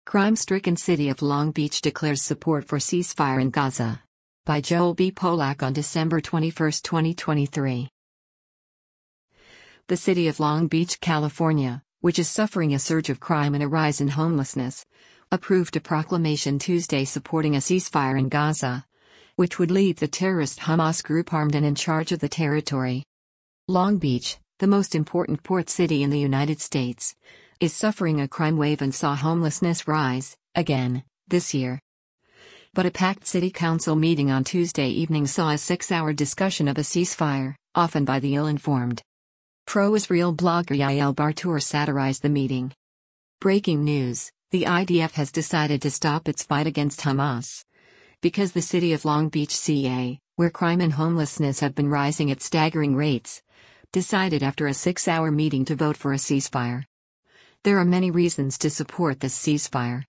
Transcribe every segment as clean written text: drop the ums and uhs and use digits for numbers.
Crime-stricken city of Long Beach declares support for ceasefire in Gaza. By Joel B. Polak on December 21, 2023. The city of Long Beach, California, which is suffering a surge of crime and a rise in homelessness, approved a proclamation Tuesday supporting a ceasefire in Gaza, which would leave the terrorist Hamas group armed and in charge of the territory. Long Beach, the most important port city in the United States, is suffering a crime wave and saw homelessness rise, again, this year. But a packed city council meeting on Tuesday evening saw a 6-hour discussion of a ceasefire, often by the ill-informed. Pro-Israel blogger Yael Bartour satirized the meeting. Breaking news: the IDF has decided to stop its fight against Hamas. Because the city of Long Beach, CA, where crime and homelessness have been rising at staggering rates, decided after a 6-hour meeting to vote for a ceasefire. There are many reasons to support this ceasefire.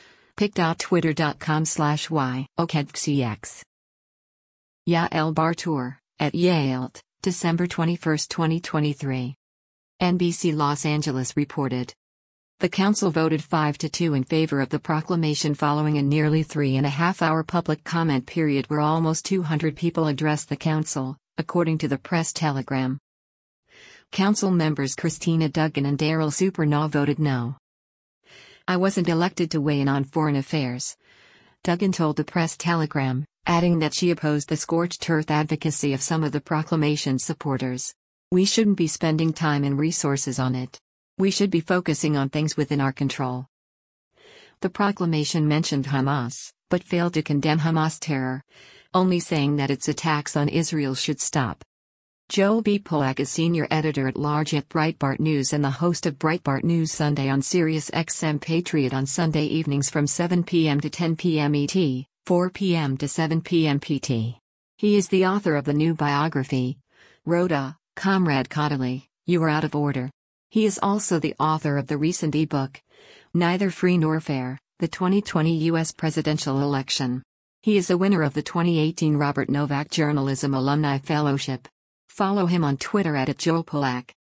pic.twitter.com/y-okedxcx. Yael Bartour, at Yaelt, December 21, 2023. NBC Los Angeles reported. The council voted 5-2 in favor of the proclamation following a nearly 3.5-hour public comment period where almost 200 people addressed the council, according to the Press Telegram. Council members Christina Duggan and Daryl Supernaw voted no. "I wasn't elected to weigh in on foreign affairs," Duggan told the Press Telegram, adding that she opposed the scorched earth advocacy of some of the proclamation's supporters. "We shouldn't be spending time and resources on it. We should be focusing on things within our control." The proclamation mentioned Hamas, but failed to condemn Hamas terror, only saying that its attacks on Israel should stop. Joel B. Polak is senior editor-at-large at Breitbart News and the host of Breitbart News Sunday on Sirius XM Patriot on Sunday evenings from 7 p.m. to 10 p.m. ET, 4 p.m. to 7 p.m. PT. He is the author of the new biography, Rhoda, Comrade Cotterley, You Are Out of Order. He is also the author of the recent ebook, Neither Free Nor Fair, the 2020 U.S. Presidential Election. He is a winner of the 2018 Robert Novak Journalism Alumni Fellowship. Follow him on Twitter @JoelPolak.